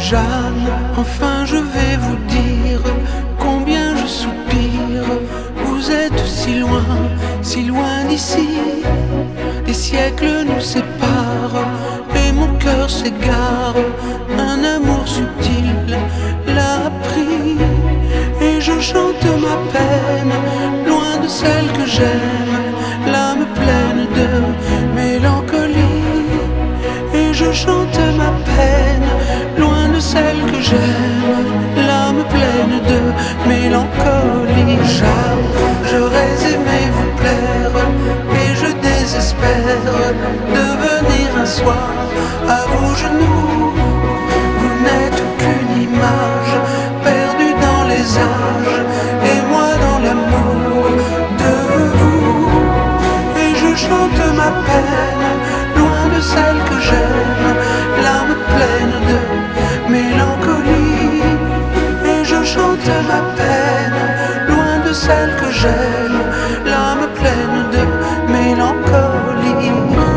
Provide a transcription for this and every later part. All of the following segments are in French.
Jeanne, enfin je vais vous dire combien je soupire. Vous êtes si loin d'ici. Des siècles nous séparent et mon cœur s'égare. Un amour subtil l'a pris et je chante ma peine, loin de celle que j'aime, l'âme pleine de mélancolie. Et je chante ma peine, loin de celle que j'aime, l'âme pleine de mélancolie. Jeanne, j'aurais aimé vous plaire, et je désespère de venir un soir à vos genoux. Vous n'êtes qu'une image perdue dans les âges, et moi dans l'amour de vous. Et je chante ma peine, loin de celle que j'aime, l'âme pleine de mélancolie. Et je chante ma peine, loin de celle que j'aime, l'âme pleine de mélancolie.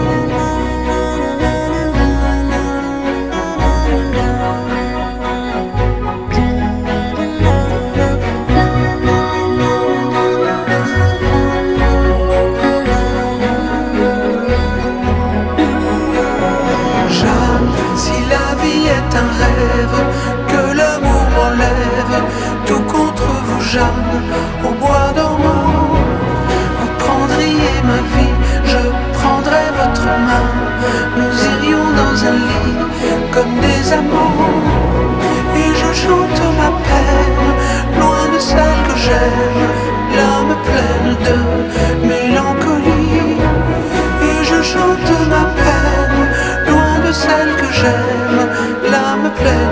Si la vie est un rêve, que l'amour m'enlève, tout contre vous Jeanne, au bois dormant. Vous prendriez ma vie, je prendrais votre main. Nous irions dans un lit comme des amants. Et je chante ma peine, loin de celle que j'aime, l'âme pleine de mélancolie. Et je chante ma peine, loin de celle que j'aime, l'âme pleine